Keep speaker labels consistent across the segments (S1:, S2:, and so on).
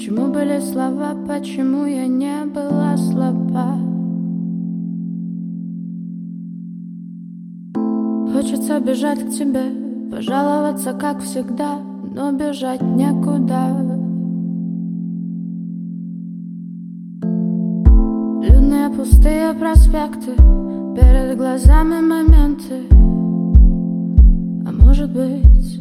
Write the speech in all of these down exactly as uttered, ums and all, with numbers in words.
S1: Почему были слова, почему я не была слаба? Хочется бежать к тебе, пожаловаться, как всегда, но бежать некуда. Людные пустые проспекты, перед глазами моменты. А может быть,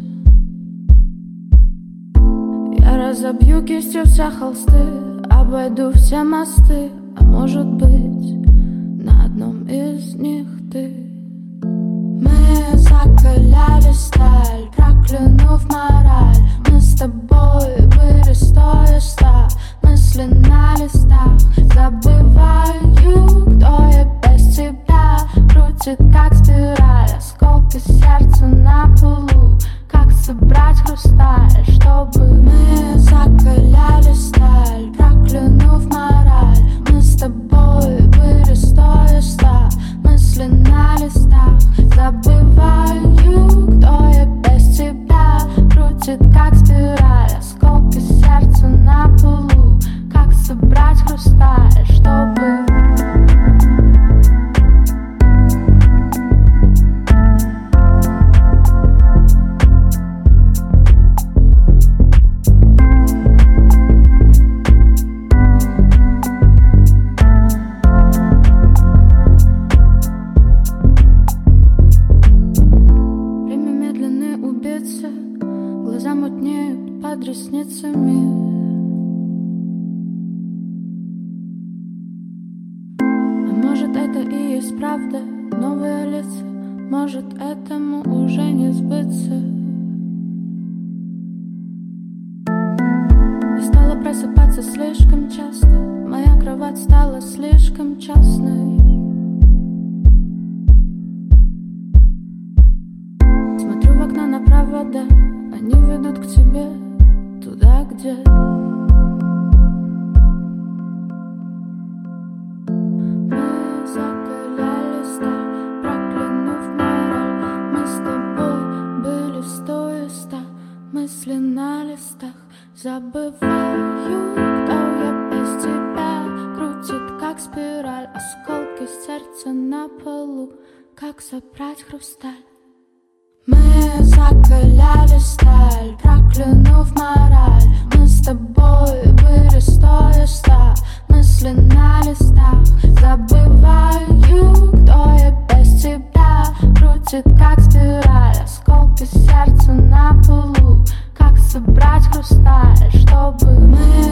S1: я разобью кистью все холсты, обойду все мосты. А может быть, на одном из них ты. Мы закаляли сталь, проклянув мораль. Мы с тобой были сто и ста, мысли на листах. Забываю, кто я без тебя. Крутит как спираль, осколки сердца на полу. Как собрать хрусталь, чтобы мы закаляли сталь, проклянув мораль. Мы с тобой были сто и ста, мысли на листах. Забываю, кто я без тебя. Крутит как спираль, осколки сердца на полу. Как собрать хрусталь, чтобы глаза мутнеют под ресницами. А может, это и есть правда, новые лица. Может, этому уже не сбыться. Я стала просыпаться слишком часто, моя кровать стала слишком частной. Смотрю в окно на провода, они ведут к тебе, туда, где мы закаляли сталь, проклянув мораль. Мы с тобой были сто и ста, мысли на листах. Забываю, кто я без тебя. Крутит как спираль, осколки сердца на полу. Как собрать хрусталь? Мы закаляли сталь, проклянув мораль. Мы с тобой были сто и ста, мысли на листах. Забываю, кто я без тебя. Крутит как спираль, осколки сердца на полу. Как собрать хрусталь, чтобы мы